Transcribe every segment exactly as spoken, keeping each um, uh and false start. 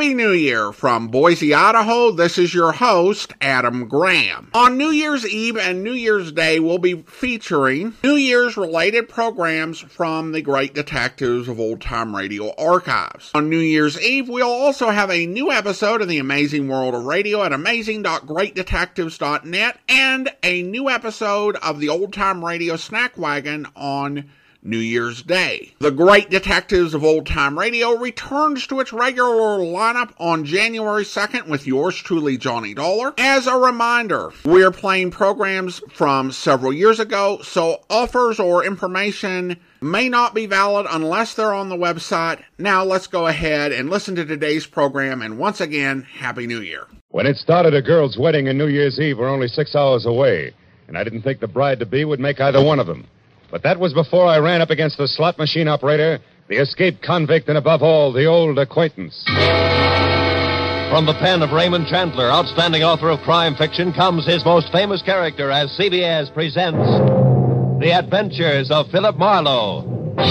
Happy New Year from Boise, Idaho. This is your host, Adam Graham. On New Year's Eve and New Year's Day, we'll be featuring New Year's related programs from the Great Detectives of Old Time Radio archives. On New Year's Eve, we'll also have a new episode of The Amazing World of Radio at amazing dot great detectives dot net and a new episode of the Old Time Radio Snack Wagon on New Year's Day. The Great Detectives of Old Time Radio returns to its regular lineup on January second with yours truly, Johnny Dollar. As a reminder, we're playing programs from several years ago, so offers or information may not be valid unless they're on the website. Now let's go ahead and listen to today's program, and once again, Happy New Year. When it started, a girl's wedding and New Year's Eve were only six hours away, and I didn't think the bride-to-be would make either one of them. But that was before I ran up against the slot machine operator, the escaped convict, and above all, the old acquaintance. From the pen of Raymond Chandler, outstanding author of crime fiction, comes his most famous character as C B S presents The Adventures of Philip Marlowe.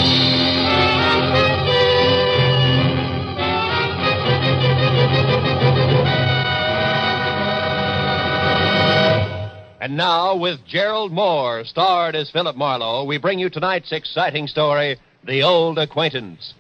And now, with Gerald Moore, starred as Philip Marlowe, we bring you tonight's exciting story, The Old Acquaintance.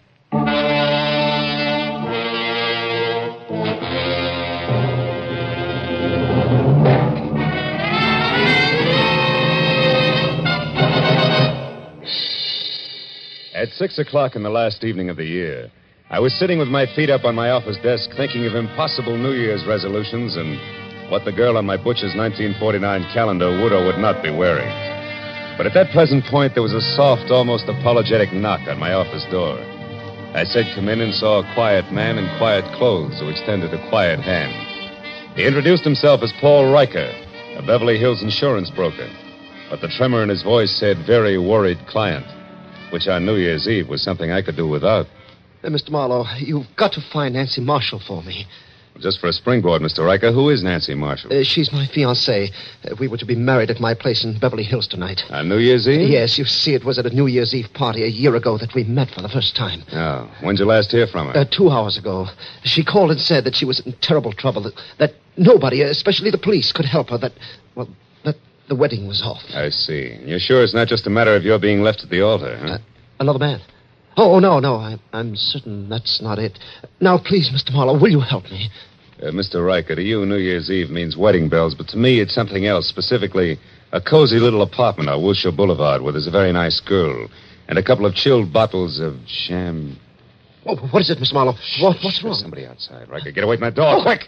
At six o'clock in the last evening of the year, I was sitting with my feet up on my office desk thinking of impossible New Year's resolutions and what the girl on my butcher's nineteen forty-nine calendar would or would not be wearing. But at that present point, there was a soft, almost apologetic knock on my office door. I said come in and saw a quiet man in quiet clothes who extended a quiet hand. He introduced himself as Paul Riker, a Beverly Hills insurance broker. But the tremor in his voice said very worried client, which on New Year's Eve was something I could do without. Uh, Mister Marlowe, you've got to find Nancy Marshall for me. Just for a springboard, Mister Riker, who is Nancy Marshall? Uh, she's my fiancée. Uh, we were to be married at my place in Beverly Hills tonight. On New Year's Eve? Yes, you see, it was at a New Year's Eve party a year ago that we met for the first time. Oh, when'd you last hear from her? Uh, two hours ago. She called and said that she was in terrible trouble, that, that nobody, especially the police, could help her, that, well, that the wedding was off. I see. You're sure it's not just a matter of your being left at the altar, huh? Uh, another man? Oh, no, no, I, I'm certain that's not it. Now, please, Mister Marlowe, will you help me? Uh, Mister Riker, to you, New Year's Eve means wedding bells, but to me, it's something else, specifically a cozy little apartment on Wilshire Boulevard where there's a very nice girl and a couple of chilled bottles of sham... Oh, what is it, Mister Marlowe? What, what's wrong? There's somebody outside. Riker, get away from that door, oh. Quick!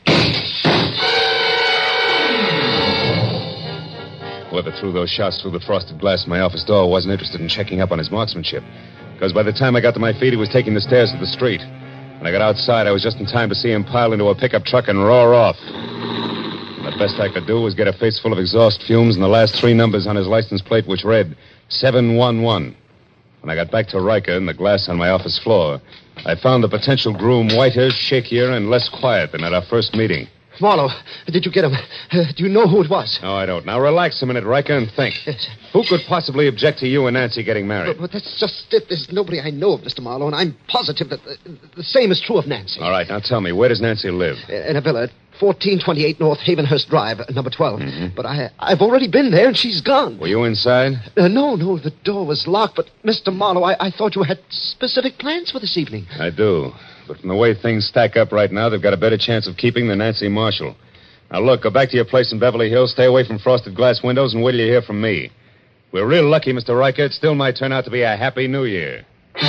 Whoever threw those shots through the frosted glass of my office door wasn't interested in checking up on his marksmanship, because by the time I got to my feet, he was taking the stairs to the street. When I got outside, I was just in time to see him pile into a pickup truck and roar off. And the best I could do was get a face full of exhaust fumes and the last three numbers on his license plate, which read seven one one. When I got back to Riker and the glass on my office floor, I found the potential groom whiter, shakier, and less quiet than at our first meeting. Marlowe, did you get him? Uh, do you know who it was? No, I don't. Now, relax a minute, Riker, and think. Yes. Who could possibly object to you and Nancy getting married? But, but that's just it. There's nobody I know of, Mister Marlowe, and I'm positive that the, the same is true of Nancy. All right, now tell me, where does Nancy live? In a villa at fourteen twenty-eight North Havenhurst Drive, number twelve. Mm-hmm. But I, I've already been there, and she's gone. Were you inside? Uh, no, no, the door was locked, but, Mister Marlowe, I, I thought you had specific plans for this evening. I do. But from the way things stack up right now, they've got a better chance of keeping than Nancy Marshall. Now, look, go back to your place in Beverly Hills, stay away from frosted glass windows, and wait till you hear from me. If we're real lucky, Mister Riker, it still might turn out to be a Happy New Year.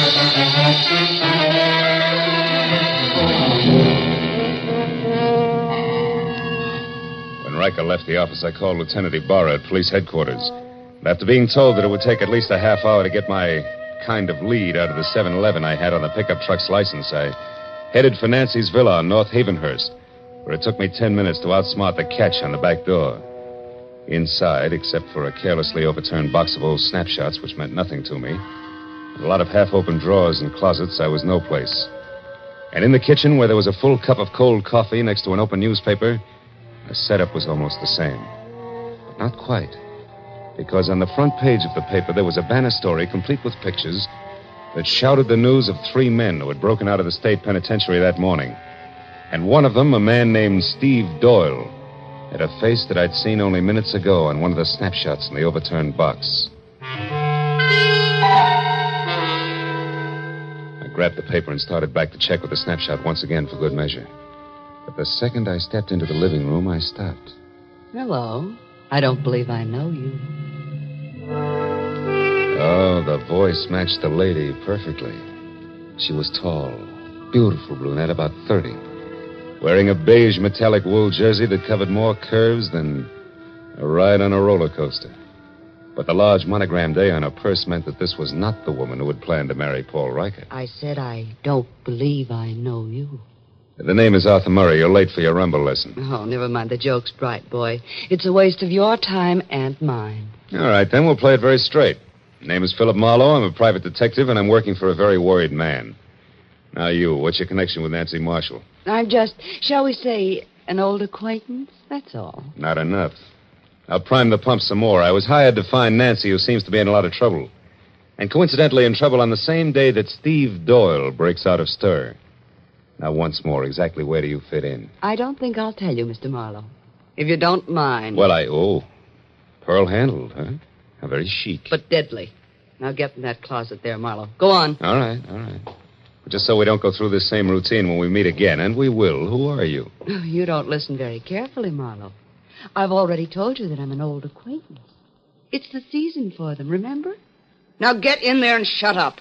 When Riker left the office, I called Lieutenant Ibarra at police headquarters. And after being told that it would take at least a half hour to get my kind of lead out of the seven eleven I had on the pickup truck's license, I headed for Nancy's villa on North Havenhurst, where it took me ten minutes to outsmart the catch on the back door. Inside, except for a carelessly overturned box of old snapshots, which meant nothing to me, and a lot of half-open drawers and closets, I was no place. And in the kitchen, where there was a full cup of cold coffee next to an open newspaper, the setup was almost the same. But not quite. Because on the front page of the paper, there was a banner story complete with pictures that shouted the news of three men who had broken out of the state penitentiary that morning. And one of them, a man named Steve Doyle, had a face that I'd seen only minutes ago on one of the snapshots in the overturned box. I grabbed the paper and started back to check with the snapshot once again for good measure. But the second I stepped into the living room, I stopped. Hello. I don't believe I know you. Oh, the voice matched the lady perfectly. She was tall, beautiful brunette, about thirty, wearing a beige metallic wool jersey that covered more curves than a ride on a roller coaster. But the large monogrammed A on her purse meant that this was not the woman who had planned to marry Paul Riker. I said I don't believe I know you. The name is Arthur Murray. You're late for your rumble lesson. Oh, never mind the jokes, bright boy. It's a waste of your time and mine. All right, then we'll play it very straight. Name is Philip Marlowe. I'm a private detective, and I'm working for a very worried man. Now you, what's your connection with Nancy Marshall? I'm just, shall we say, an old acquaintance? That's all. Not enough. I'll prime the pump some more. I was hired to find Nancy, who seems to be in a lot of trouble. And coincidentally in trouble on the same day that Steve Doyle breaks out of stir. Now, once more, exactly where do you fit in? I don't think I'll tell you, Mister Marlowe. If you don't mind. Well, I... Oh, pearl-handled, huh? How very chic. But deadly. Now get in that closet there, Marlowe. Go on. All right, all right. But just so we don't go through this same routine when we meet again, and we will, who are you? You don't listen very carefully, Marlowe. I've already told you that I'm an old acquaintance. It's the season for them, remember? Now get in there and shut up.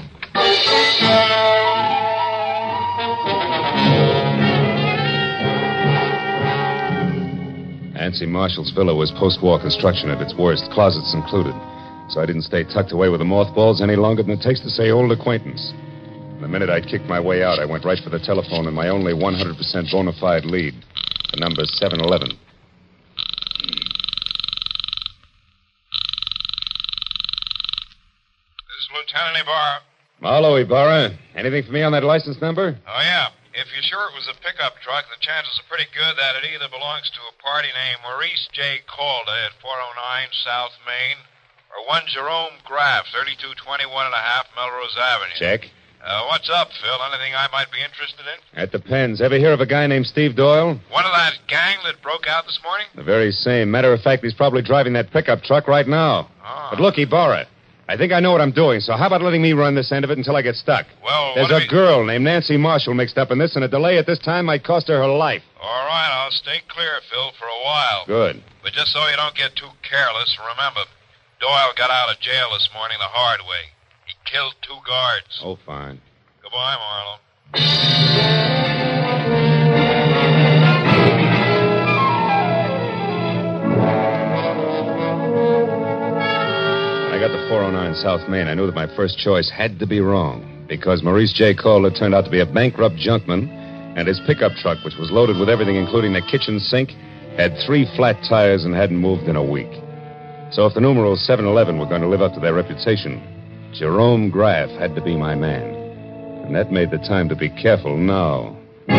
Nancy Marshall's villa was post-war construction at its worst, closets included. So I didn't stay tucked away with the mothballs any longer than it takes to say old acquaintance. The minute I'd kicked my way out, I went right for the telephone and my only one hundred percent bona fide lead. The number's seven eleven. This is Lieutenant Ibarra. Marlowe, Ibarra. Anything for me on that license number? Oh, yeah. If you're sure it was a pickup truck, the chances are pretty good that it either belongs to a party named Maurice J. Calder at four oh nine South Main or one Jerome Graff, thirty-two twenty-one and a half Melrose Avenue. Check. Uh, what's up, Phil? Anything I might be interested in? That depends. Ever hear of a guy named Steve Doyle? One of that gang that broke out this morning? The very same. Matter of fact, he's probably driving that pickup truck right now. Oh. But look, Ibarra, I think I know what I'm doing, so how about letting me run this end of it until I get stuck? Well, There's what a if he- girl named Nancy Marshall mixed up in this, and a delay at this time might cost her her life. All right, I'll stay clear, Phil, for a while. Good. But just so you don't get too careless, remember, Doyle got out of jail this morning the hard way. He killed two guards. Oh, fine. Goodbye, Marlowe. When I got to four oh nine South Main, I knew that my first choice had to be wrong, because Maurice J. Calder turned out to be a bankrupt junkman, and his pickup truck, which was loaded with everything including the kitchen sink, had three flat tires and hadn't moved in a week. So if the numerals seven eleven were going to live up to their reputation, Jerome Graff had to be my man. And that made the time to be careful now.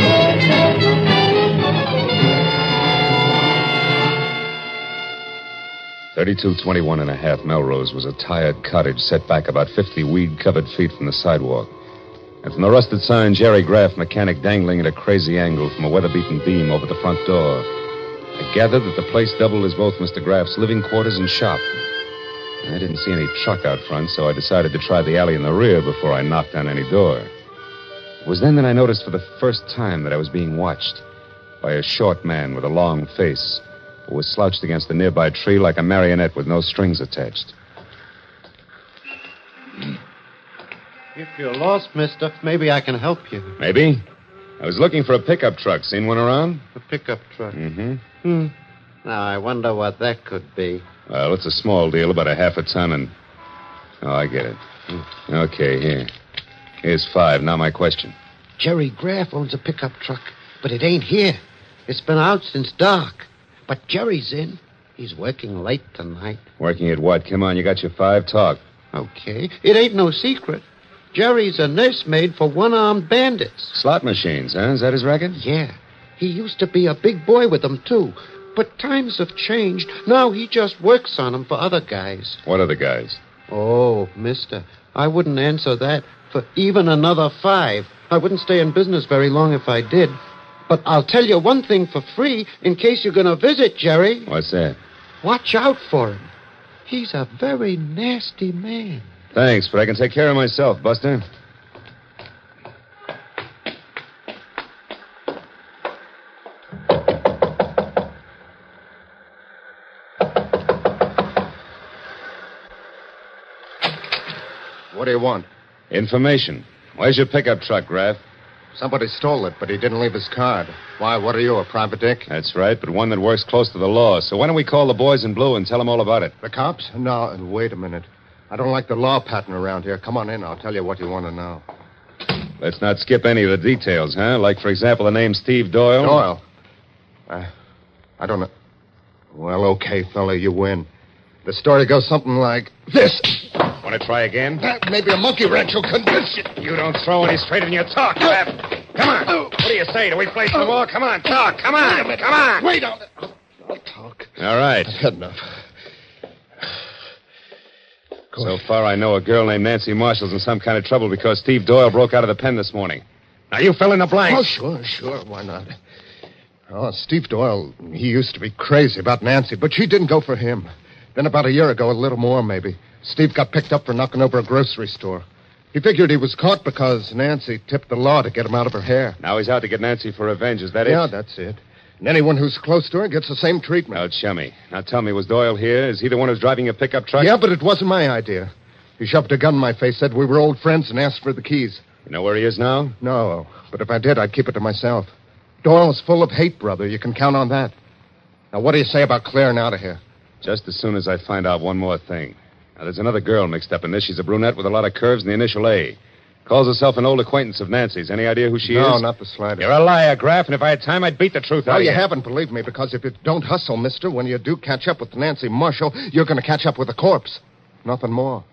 thirty-two twenty-one and a half Melrose was a tired cottage set back about fifty weed-covered feet from the sidewalk. And from the rusted sign, Jerry Graff, mechanic, dangling at a crazy angle from a weather-beaten beam over the front door. I gathered that the place doubled as both Mister Graff's living quarters and shop. I didn't see any truck out front, so I decided to try the alley in the rear before I knocked on any door. It was then that I noticed for the first time that I was being watched by a short man with a long face who was slouched against the nearby tree like a marionette with no strings attached. If you're lost, mister, maybe I can help you. Maybe? I was looking for a pickup truck. Seen one around? A pickup truck. Mm-hmm. Hmm. Now, I wonder what that could be. Well, it's a small deal, about a half a ton, and... Oh, I get it. Okay, here. Here's five. Now my question. Jerry Graff owns a pickup truck, but it ain't here. It's been out since dark. But Jerry's in. He's working late tonight. Working at what? Come on, you got your five. Talk. Okay. It ain't no secret. Jerry's a nursemaid for one-armed bandits. Slot machines, huh? Is that his racket? Yeah. He used to be a big boy with them, too. But times have changed. Now he just works on them for other guys. What other guys? Oh, mister, I wouldn't answer that for even another five. I wouldn't stay in business very long if I did. But I'll tell you one thing for free in case you're going to visit Jerry. What's that? Watch out for him. He's a very nasty man. Thanks, but I can take care of myself, Buster. What do you want? Information. Where's your pickup truck, Graff? Somebody stole it, but he didn't leave his card. Why, what are you, a private dick? That's right, but one that works close to the law. So why don't we call the boys in blue and tell them all about it? The cops? No, wait a minute. I don't like the law pattern around here. Come on in. I'll tell you what you want to know. Let's not skip any of the details, huh? Like, for example, the name Steve Doyle. Doyle? Uh, I don't know. Well, okay, fella, you win. The story goes something like this. Want to try again? Uh, maybe a monkey wrench will convince you. You don't throw any straight in your talk, Graff. Come on. What do you say? Do we play some more? Come on, talk. Come on. Come on. Wait on it. I'll talk. All right. I've had enough. Go So ahead. far, I know a girl named Nancy Marshall's in some kind of trouble because Steve Doyle broke out of the pen this morning. Now, you fill in the blanks. Oh, sure, sure. Why not? Oh, Steve Doyle, he used to be crazy about Nancy, but she didn't go for him. Then about a year ago, a little more maybe, Steve got picked up for knocking over a grocery store. He figured he was caught because Nancy tipped the law to get him out of her hair. Now he's out to get Nancy for revenge. Is that Yeah, it? that's it. And anyone who's close to her gets the same treatment. Now, chummy. Now, tell me, was Doyle here? Is he the one who's driving your pickup truck? Yeah, but it wasn't my idea. He shoved a gun in my face, said we were old friends, and asked for the keys. You know where he is now? No, but if I did, I'd keep it to myself. Doyle's full of hate, brother. You can count on that. Now, what do you say about clearing out of here? Just as soon as I find out one more thing. Now, there's another girl mixed up in this. She's a brunette with a lot of curves and the initial A. Calls herself an old acquaintance of Nancy's. Any idea who she no, is? No, not the slightest. You're a liar, Graff, and if I had time, I'd beat the truth No, out of you you. haven't, believe me, because if you don't hustle, mister, when you do catch up with Nancy Marshall, you're going to catch up with a corpse. Nothing more.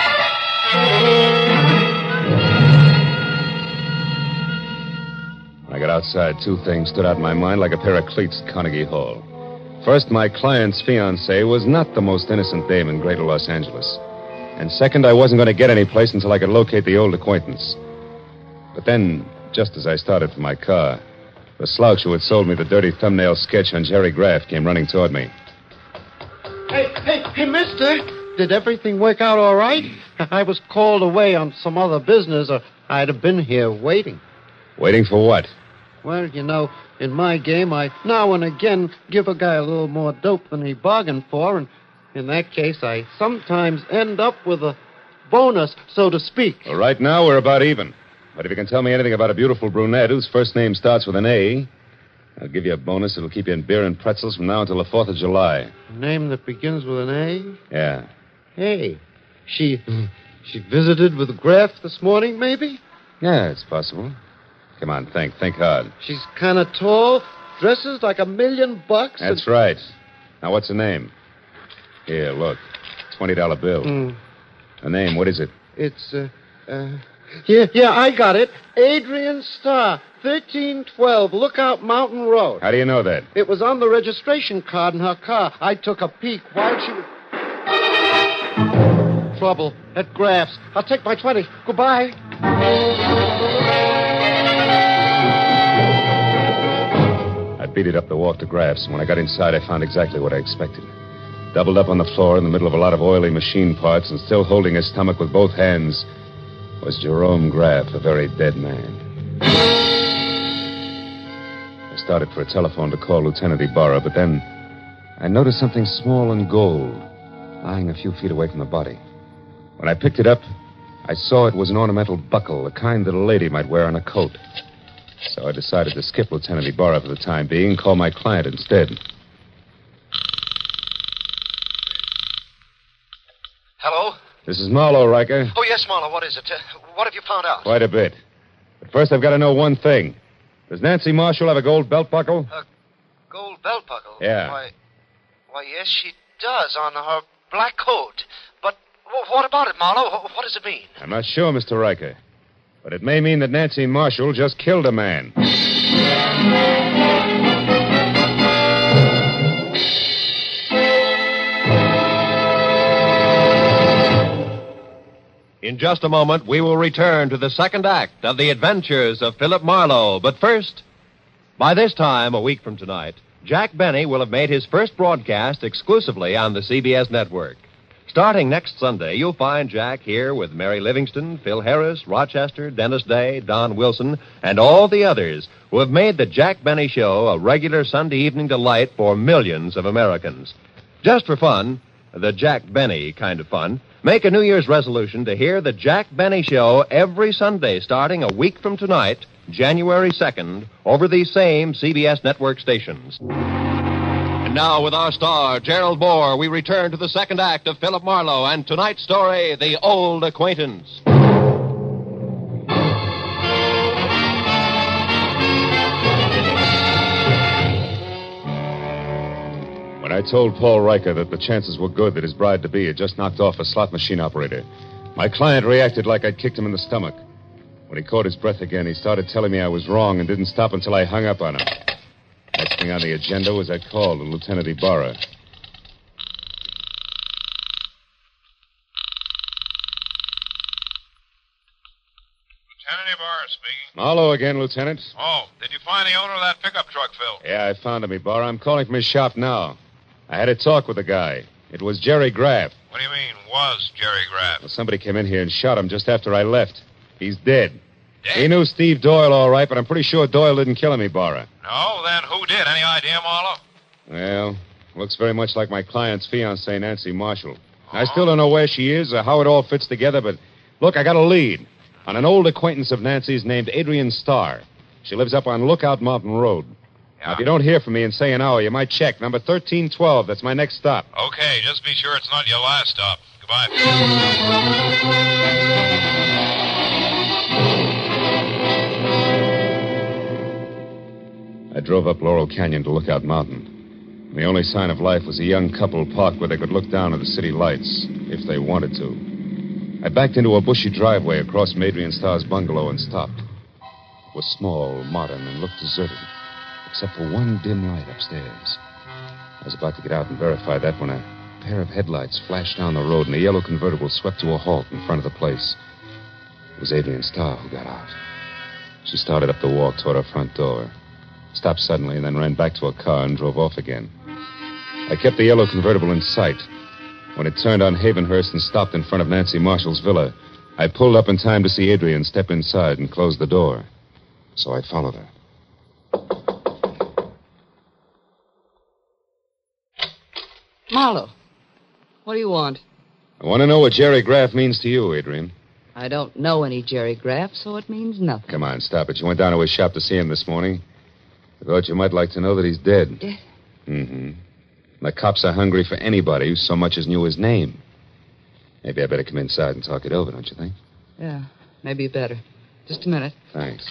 When I got outside, two things stood out in my mind like a pair of cleats at Carnegie Hall. First, my client's fiancée was not the most innocent dame in Greater Los Angeles. And second, I wasn't going to get any place until I could locate the old acquaintance. But then, just as I started for my car, the slouch who had sold me the dirty thumbnail sketch on Jerry Graff came running toward me. Hey, hey, hey, mister. Did everything work out all right? I was called away on some other business, or I'd have been here waiting. Waiting for what? Well, you know, in my game, I now and again give a guy a little more dope than he bargained for, and in that case, I sometimes end up with a bonus, so to speak. Well, right now, we're about even. But if you can tell me anything about a beautiful brunette whose first name starts with an A, I'll give you a bonus that'll keep you in beer and pretzels from now until the fourth of July. A name that begins with an A? Yeah. Hey, she she visited with Graff this morning, maybe? Yeah, it's possible. Come on, think. Think hard. She's kind of tall, dresses like a million bucks. That's and... right. Now, what's her name? Here, look. twenty dollar bill. Mm. Her name, what is it? It's, uh, uh... Yeah, yeah, I got it. Adrian Starr, thirteen twelve Lookout Mountain Road. How do you know that? It was on the registration card in her car. I took a peek while she was... Trouble at Graff's. I'll take my twenty. Goodbye. I beat it up the walk to Graff's, and when I got inside, I found exactly what I expected. Doubled up on the floor in the middle of a lot of oily machine parts and still holding his stomach with both hands was Jerome Graff, a very dead man. I started for a telephone to call Lieutenant Ibarra, but then I noticed something small and gold lying a few feet away from the body. When I picked it up, I saw it was an ornamental buckle, the kind that a lady might wear on a coat. So I decided to skip Lieutenant Ibarra for the time being and call my client instead. Hello? This is Marlowe, Riker. Oh, yes, Marlowe. What is it? Uh, what have you found out? Quite a bit. But first, I've got to know one thing. Does Nancy Marshall have a gold belt buckle? A gold belt buckle? Yeah. Why, why, yes, she does on her black coat. But w- what about it, Marlowe? Wh- What does it mean? I'm not sure, Mister Riker. But it may mean that Nancy Marshall just killed a man. In just a moment, we will return to the second act of the adventures of Philip Marlowe. But first, By this time, a week from tonight, Jack Benny will have made his first broadcast exclusively on the C B S network. Starting next Sunday, you'll find Jack here with Mary Livingston, Phil Harris, Rochester, Dennis Day, Don Wilson, and all the others who have made the Jack Benny Show a regular Sunday evening delight for millions of Americans. Just for fun, the Jack Benny kind of fun, make a New Year's resolution to hear the Jack Benny Show every Sunday starting a week from tonight, January second, over these same C B S network stations. And now, with our star, Gerald Moore, we return to the second act of Philip Marlowe and tonight's story, The Old Acquaintance. When I told Paul Riker that the chances were good that his bride-to-be had just knocked off a slot machine operator, my client reacted like I'd kicked him in the stomach. When he caught his breath again, he started telling me I was wrong and didn't stop until I hung up on him. Next thing on the agenda was I called on Lieutenant Ibarra. Lieutenant Ibarra speaking. Marlowe again, Lieutenant. Oh, did you find the owner of that pickup truck, Phil? Yeah, I found him, Ibarra. I'm calling from his shop now. I had a talk with the guy. It was Jerry Graff. What do you mean, was Jerry Graff? Well, somebody came in here and shot him just after I left. He's dead. Dead? He knew Steve Doyle all right, but I'm pretty sure Doyle didn't kill him, Ibarra. No, then who did? Any idea, Marlowe? Well, looks very much like my client's fiancée, Nancy Marshall. I still don't know where she is or how it all fits together, but look, I got a lead on an old acquaintance of Nancy's named Adrian Starr. She lives up on Lookout Mountain Road. Yeah. Now, if you don't hear from me in, say, an hour, you might check. Number thirteen twelve. That's my next stop. Okay, just be sure it's not your last stop. Goodbye. I drove up Laurel Canyon to Lookout Mountain. The only sign of life was a young couple parked where they could look down at the city lights, if they wanted to. I backed into a bushy driveway across from Adrian Starr's bungalow and stopped. It was small, modern, and looked deserted, except for one dim light upstairs. I was about to get out and verify that when a pair of headlights flashed down the road and a yellow convertible swept to a halt in front of the place. It was Adrian Starr who got out. She started up the walk toward her front door, stopped suddenly, and then ran back to her car and drove off again. I kept the yellow convertible in sight. When it turned on Havenhurst and stopped in front of Nancy Marshall's villa, I pulled up in time to see Adrian step inside and close the door. So I followed her. Marlowe, what do you want? I want to know what Jerry Graff means to you, Adrian. I don't know any Jerry Graff, so it means nothing. Come on, stop it. You went down to his shop to see him this morning. I thought you might like to know that he's dead. Dead? Mm-hmm. The cops are hungry for anybody who so much as knew his name. Maybe I better come inside and talk it over, don't you think? Yeah, maybe better. Just a minute. Thanks.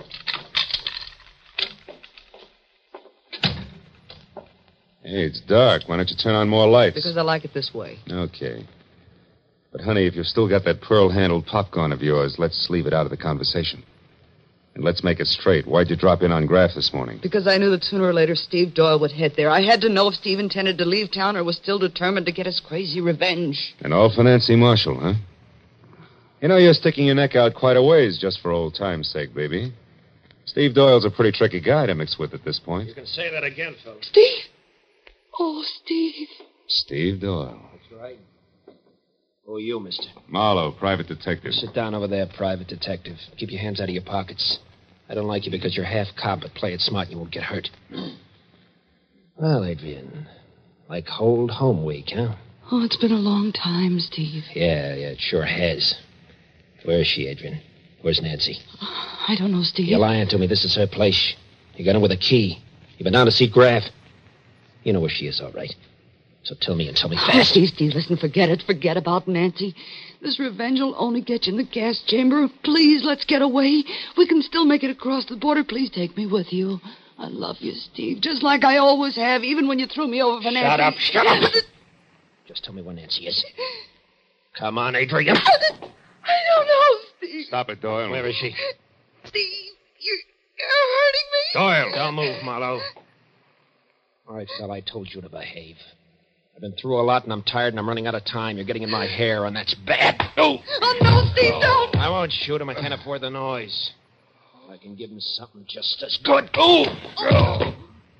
Hey, it's dark. Why don't you turn on more lights? Because I like it this way. Okay. But, honey, if you've still got that pearl-handled popcorn of yours, let's leave it out of the conversation. And let's make it straight. Why'd you drop in on Graff this morning? Because I knew that sooner or later Steve Doyle would head there. I had to know if Steve intended to leave town or was still determined to get his crazy revenge. And all for Nancy Marshall, huh? You know, you're sticking your neck out quite a ways just for old time's sake, baby. Steve Doyle's a pretty tricky guy to mix with at this point. You can say that again, Phil. Steve! Oh, Steve. Steve Doyle. That's right. Who are you, mister? Marlowe, private detective. Sit down over there, private detective. Keep your hands out of your pockets. I don't like you because you're half cop, but play it smart and you won't get hurt. Well, Adrian, like old home week, huh? Oh, it's been a long time, Steve. Yeah, yeah, it sure has. Where is she, Adrian? Where's Nancy? I don't know, Steve. You're lying to me. This is her place. You got in with a key. You've been down to see Graff. You know where she is, all right. So tell me and tell me Oh, fast. Steve, Steve, listen, forget it. Forget about Nancy. This revenge will only get you in the gas chamber. Please, let's get away. We can still make it across the border. Please take me with you. I love you, Steve, just like I always have, even when you threw me over for Nancy. Shut up, shut up. Just tell me where Nancy is. Come on, Adrian. I don't know, Steve. Stop it, Doyle. Where is she? Steve, you're, you're hurting me. Doyle! Don't move, Marlowe. All right, fella, I told you to behave. I've been through a lot, and I'm tired, and I'm running out of time. You're getting in my hair, and that's bad. Oh! Oh, no, Steve, don't. I won't shoot him. I can't afford the noise. I can give him something just as good. Oh! oh.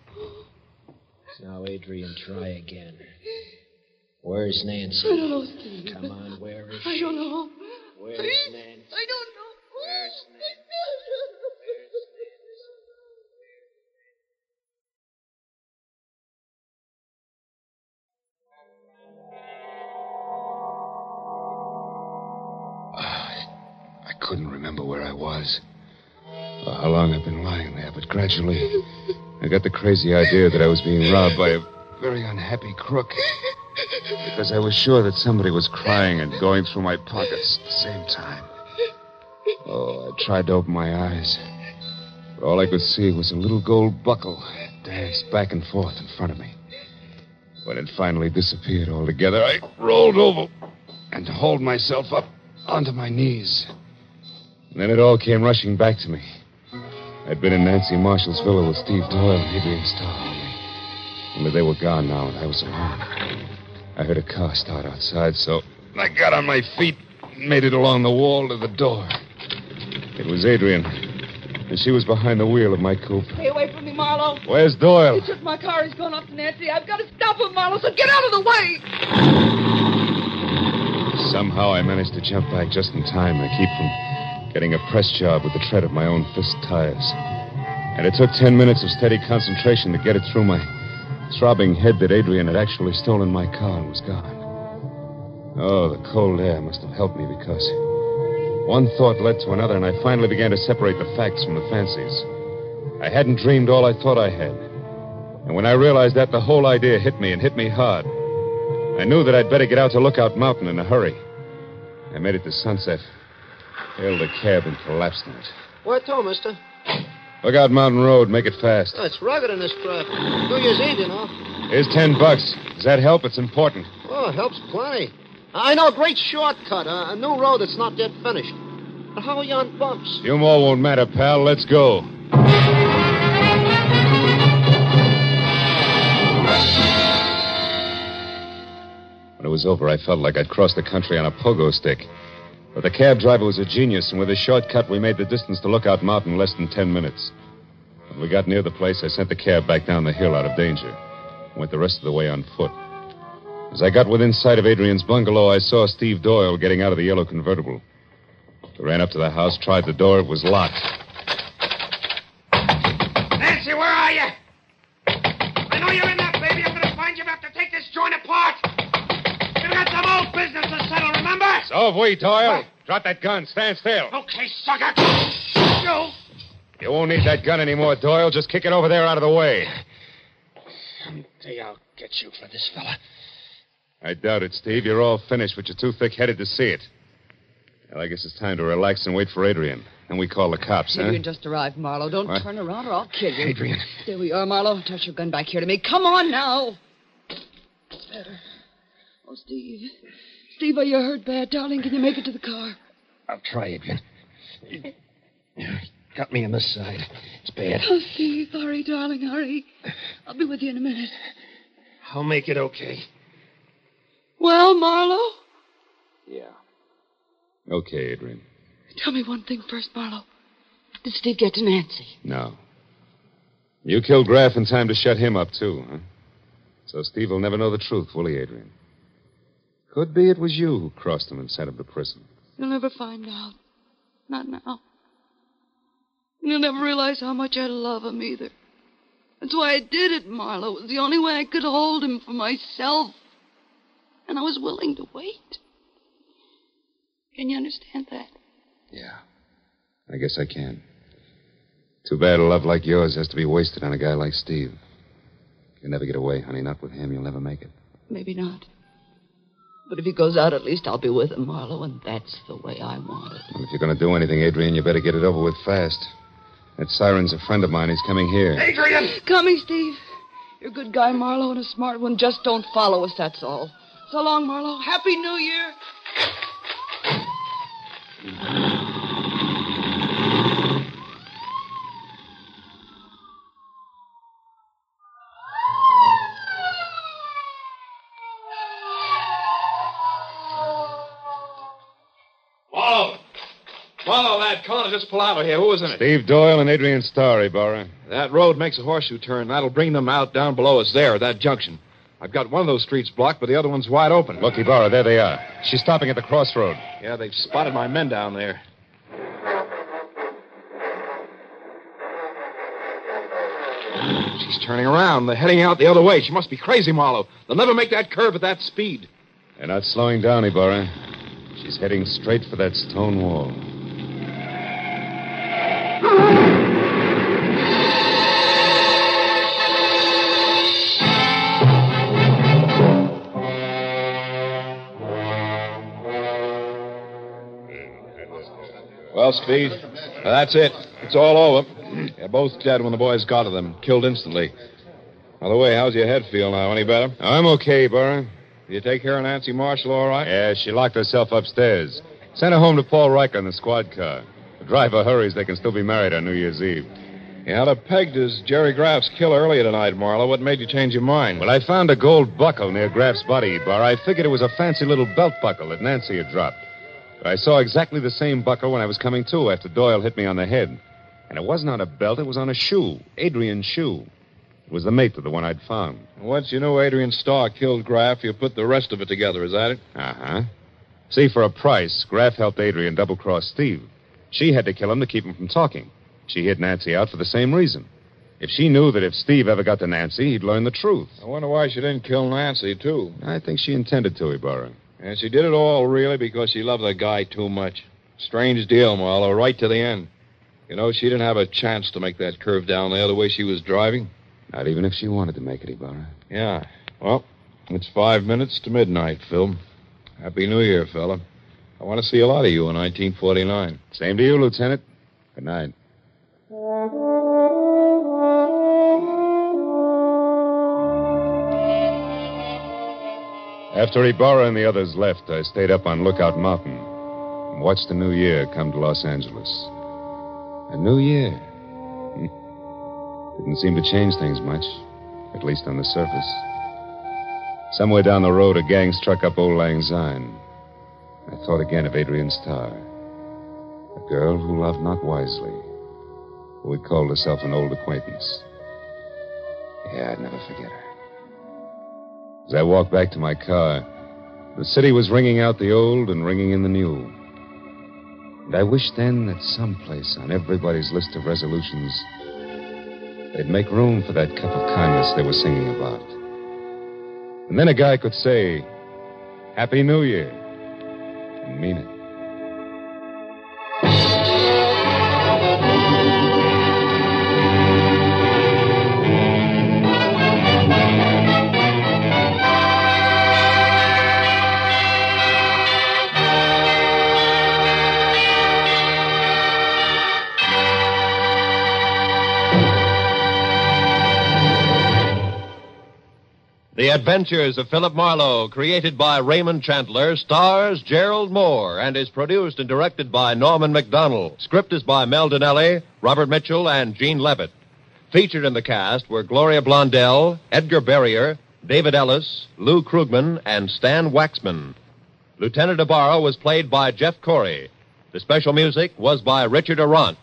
Now, Adrian, try again. Where's Nancy? I don't know, Steve. Come on, where is she? I don't know. Where's Please? Nancy? I don't know. Where's Nancy? I couldn't remember where I was or how long I'd been lying there, but gradually I got the crazy idea that I was being robbed by a very unhappy crook because I was sure that somebody was crying and going through my pockets at the same time. Oh, I tried to open my eyes, but all I could see was a little gold buckle danced back and forth in front of me. When it finally disappeared altogether, I rolled over and hauled myself up onto my knees. And then it all came rushing back to me. I'd been in Nancy Marshall's villa with Steve Doyle and Adrian Starr only. Only they were gone now, and I was alone. I heard a car start outside, so I got on my feet and made it along the wall to the door. It was Adrian, and she was behind the wheel of my coupe. Stay away from me, Marlowe. Where's Doyle? He took my car. He's gone up to Nancy. I've got to stop him, Marlowe, so get out of the way. Somehow I managed to jump back just in time to keep from getting a press job with the tread of my own fist tires. And it took ten minutes of steady concentration to get it through my throbbing head that Adrian had actually stolen my car and was gone. Oh, the cold air must have helped me because one thought led to another, and I finally began to separate the facts from the fancies. I hadn't dreamed all I thought I had. And when I realized that, the whole idea hit me and hit me hard. I knew that I'd better get out to Lookout Mountain in a hurry. I made it to Sunset, hailed a cab, and collapsed in it. Where to, mister? Lookout Mountain Road. Make it fast. Oh, it's rugged in this crap. New Year's Eve, you know. Here's ten bucks. Does that help? It's important. Oh, it helps plenty. I know a great shortcut, uh, a new road that's not yet finished. But how are you on bumps? Few more won't matter, pal. Let's go. When it was over, I felt like I'd crossed the country on a pogo stick. But the cab driver was a genius, and with a shortcut, we made the distance to Lookout Mountain in less than ten minutes. When we got near the place, I sent the cab back down the hill out of danger. Went the rest of the way on foot. As I got within sight of Adrian's bungalow, I saw Steve Doyle getting out of the yellow convertible. We ran up to the house, tried the door. It was locked. Nancy, where are you? I know you're in there, baby. I'm going to find you. We have to take this joint apart. We've got some old business to settle, remember? So have we, Doyle. What? Drop that gun. Stand still. Okay, sucker. You. You won't need that gun anymore, Doyle. Just kick it over there out of the way. Someday I'll get you for this fella. I doubt it, Steve. You're all finished, but you're too thick-headed to see it. Well, I guess it's time to relax and wait for Adrian. And we call the cops, huh? Adrian just arrived, Marlowe. Don't What? turn around or I'll kill you. Adrian. There we are, Marlowe. Toss your gun back here to me. Come on now. It's better. Oh, Steve. Steve, are you hurt bad, darling? Can you make it to the car? I'll try, Adrian. Got me on this side. It's bad. Oh, Steve, hurry, darling, hurry. I'll be with you in a minute. I'll make it okay. Well, Marlowe? Yeah. Okay, Adrian. Tell me one thing first, Marlowe. Did Steve get to Nancy? No. You killed Graff in time to shut him up, too, huh? So Steve will never know the truth, will he, Adrian? Could be it was you who crossed him and sent him to prison. You'll never find out. Not now. And you'll never realize how much I love him either. That's why I did it, Marlowe. It was the only way I could hold him for myself. And I was willing to wait. Can you understand that? Yeah. I guess I can. Too bad a love like yours has to be wasted on a guy like Steve. You'll never get away, honey. Not with him. You'll never make it. Maybe not. But if he goes out, at least I'll be with him, Marlowe, and that's the way I want it. Well, if you're going to do anything, Adrian, you better get it over with fast. That siren's a friend of mine. He's coming here. Adrian! Coming, Steve. You're a good guy, Marlowe, and a smart one. Just don't follow us, that's all. So long, Marlowe. Happy New Year. Marlowe! Marlowe, lad, that car to just pull out of here. Who was in it? Steve Doyle and Adrian Starr, Ibarra. That road makes a horseshoe turn. That'll bring them out down below us there at that junction. I've got one of those streets blocked, but the other one's wide open. Look, Ibarra, there they are. She's stopping at the crossroad. Yeah, they've spotted my men down there. She's turning around. They're heading out the other way. She must be crazy, Marlowe. They'll never make that curve at that speed. They're not slowing down, Ibarra. She's heading straight for that stone wall. Well, Speed, that's it. It's all over. They're both dead when the boys got to them. Killed instantly. By the way, how's your head feel now? Any better? I'm okay, Ibarra. Did you take care of Nancy Marshall all right? Yeah, she locked herself upstairs. Sent her home to Paul Riker in the squad car. The driver hurries, they can still be married on New Year's Eve. You had her pegged as Jerry Graff's killer earlier tonight, Marlowe. What made you change your mind? Well, I found a gold buckle near Graff's body, Ibarra. I figured it was a fancy little belt buckle that Nancy had dropped. But I saw exactly the same buckle when I was coming to after Doyle hit me on the head. And it wasn't on a belt, it was on a shoe. Adrian's shoe. It was the mate to the one I'd found. Once you knew Adrian Starr killed Graff, you put the rest of it together, is that it? Uh-huh. See, for a price, Graff helped Adrian double-cross Steve. She had to kill him to keep him from talking. She hid Nancy out for the same reason. If she knew that if Steve ever got to Nancy, he'd learn the truth. I wonder why she didn't kill Nancy, too. I think she intended to, Ibarra. And she did it all, really, because she loved the guy too much. Strange deal, Marlowe, right to the end. You know, she didn't have a chance to make that curve down there the way she was driving. Not even if she wanted to make it, Ibarra. Yeah. Well, it's five minutes to midnight, Phil. Happy New Year, fella. I want to see a lot of you in nineteen forty-nine. Same to you, Lieutenant. Good night. After Ibarra and the others left, I stayed up on Lookout Mountain and watched the new year come to Los Angeles. A new year. Didn't seem to change things much, at least on the surface. Somewhere down the road, a gang struck up Old Lang Syne. I thought again of Adrian Starr, a girl who loved not wisely, who had called herself an old acquaintance. Yeah, I'd never forget her. As I walked back to my car, the city was ringing out the old and ringing in the new. And I wished then that someplace on everybody's list of resolutions, they'd make room for that cup of kindness they were singing about. And then a guy could say, Happy New Year, and mean it. The Adventures of Philip Marlowe, created by Raymond Chandler, stars Gerald Moore and is produced and directed by Norman Macdonnell. Script is by Mel Donnelly, Robert Mitchell, and Gene Levitt. Featured in the cast were Gloria Blondell, Edgar Barrier, David Ellis, Lou Krugman, and Stan Waxman. Lieutenant Ibarra was played by Jeff Corey. The special music was by Richard Arant.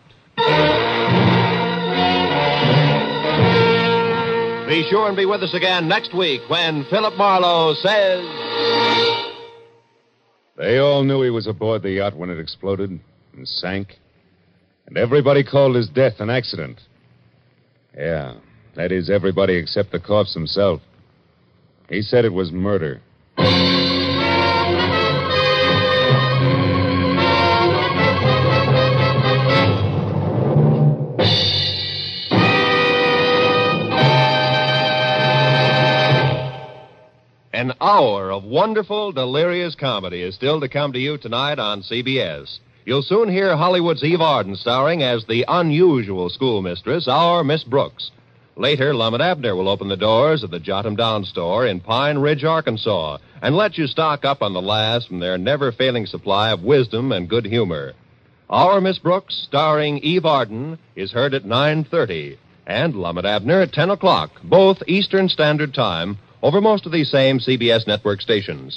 Be sure and be with us again next week when Philip Marlowe says... They all knew he was aboard the yacht when it exploded and sank. And everybody called his death an accident. Yeah, that is everybody except the corpse himself. He said it was murder. An hour of wonderful, delirious comedy is still to come to you tonight on C B S. You'll soon hear Hollywood's Eve Arden starring as the unusual schoolmistress, our Miss Brooks. Later, Lumet Abner will open the doors of the Jot 'em Down store in Pine Ridge, Arkansas, and let you stock up on the last from their never-failing supply of wisdom and good humor. Our Miss Brooks, starring Eve Arden, is heard at nine thirty, and Lumet Abner at ten o'clock, both Eastern Standard Time, over most of these same C B S network stations.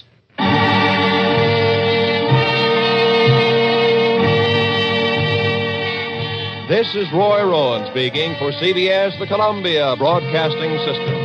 This is Roy Rowan speaking for C B S, the Columbia Broadcasting System.